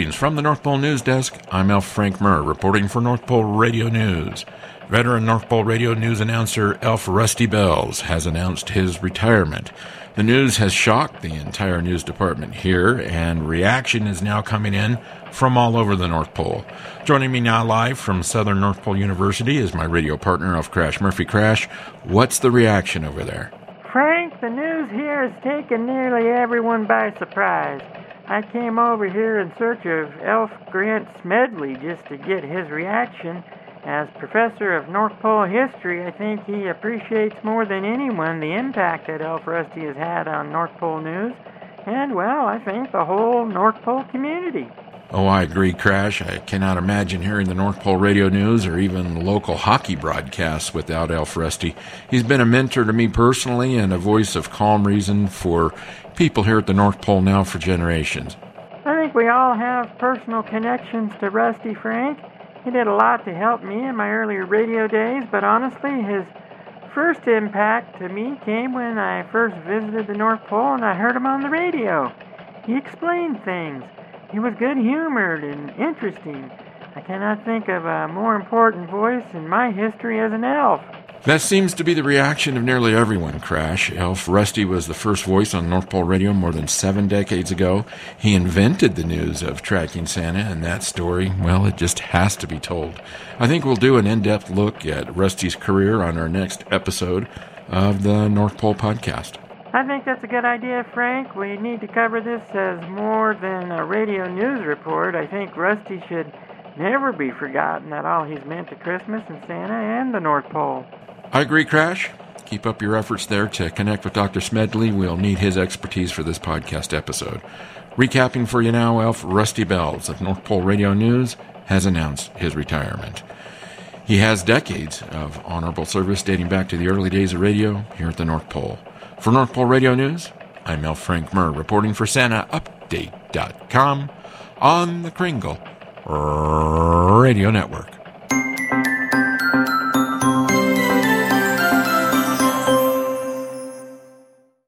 Greetings from the North Pole News Desk. I'm Elf Frank Murr, reporting for North Pole Radio News. Veteran North Pole Radio News announcer Elf Rusty Bells has announced his retirement. The news has shocked the entire news department here, and reaction is now coming in from all over the North Pole. Joining me now live from Southern North Pole University is my radio partner, Elf Crash Murphy. Crash, what's the reaction over there? Frank, the news here has taken nearly everyone by surprise. I came over here in search of Elf Grant Smedley just to get his reaction. As professor of North Pole history, I think he appreciates more than anyone the impact that Elf Rusty has had on North Pole news, and, well, I think the whole North Pole community. Oh, I agree, Crash. I cannot imagine hearing the North Pole Radio News or even local hockey broadcasts without Elf Rusty. He's been a mentor to me personally and a voice of calm reason for people here at the North Pole now for generations. I think we all have personal connections to Rusty, Frank. He did a lot to help me in my earlier radio days, but honestly, his first impact to me came when I first visited the North Pole and I heard him on the radio. He explained things. He was good-humored and interesting. I cannot think of a more important voice in my history as an elf. That seems to be the reaction of nearly everyone, Crash. Elf Rusty was the first voice on North Pole Radio more than 7 decades ago. He invented the news of tracking Santa, and that story, well, it just has to be told. I think we'll do an in-depth look at Rusty's career on our next episode of the North Pole podcast. I think that's a good idea, Frank. We need to cover this as more than a radio news report. I think Rusty should never be forgotten at all he's meant to Christmas and Santa and the North Pole. I agree, Crash. Keep up your efforts there to connect with Dr. Smedley. We'll need his expertise for this podcast episode. Recapping for you now, Elf Rusty Bells of North Pole Radio News has announced his retirement. He has decades of honorable service dating back to the early days of radio here at the North Pole. For North Pole Radio News, I'm Elf Frank Murr, reporting for SantaUpdate.com on the Kringle Radio Network.